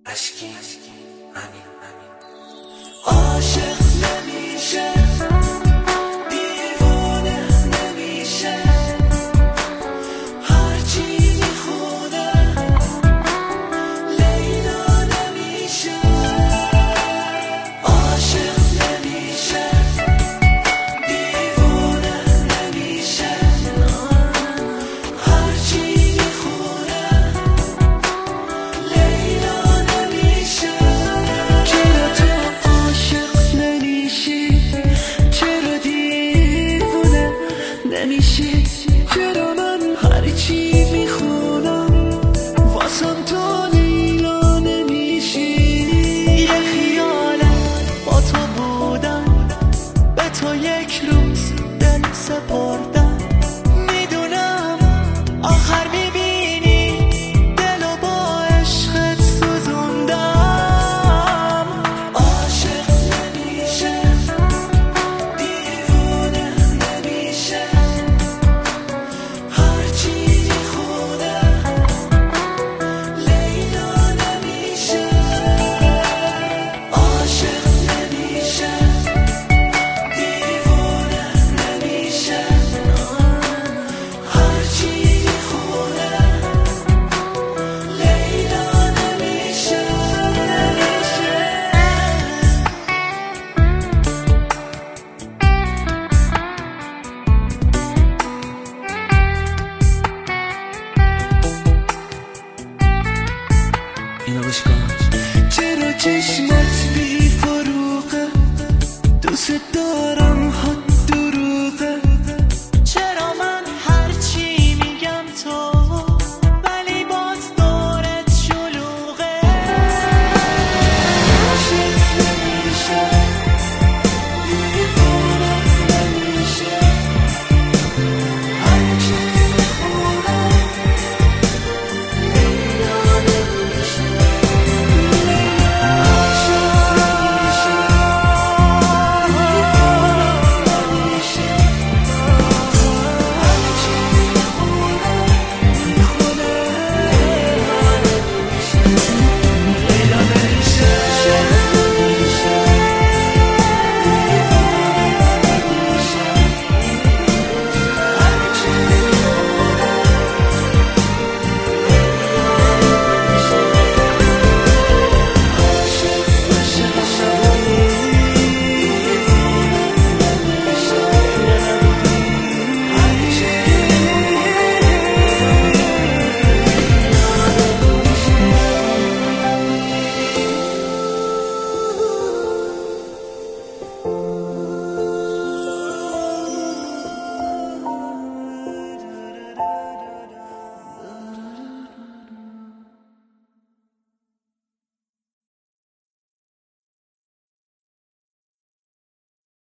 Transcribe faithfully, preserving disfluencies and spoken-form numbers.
اشکی همین عاشق نمیشه، دیوانه نمیشه، هرچی میخونه لیلا نمیشه. عاشق نمیشه، دیوانه نمیشه، هرچی میخونه لیلا نمیشه. چرا تو عاشق نمیشی؟ چرا دیوانه نمیشی؟ چرا من هرچی میخونم واسم تو لیلا نمیشی؟ یه خیالم با تو بودم، به تو یک روز دل سپردم، میدونم آخر میبینی دلو با عشقت سوزوندم. عاشق نمیشه، دیوانه نمیشه، هرچی میخونه لیلا نمیشه. عاشق نمیشه، دیوانه نمیشه، هرچی میخونه لیلا نمیشه. اینو گوش کن. چرا چشمت بی فروغه؟ دوست دارم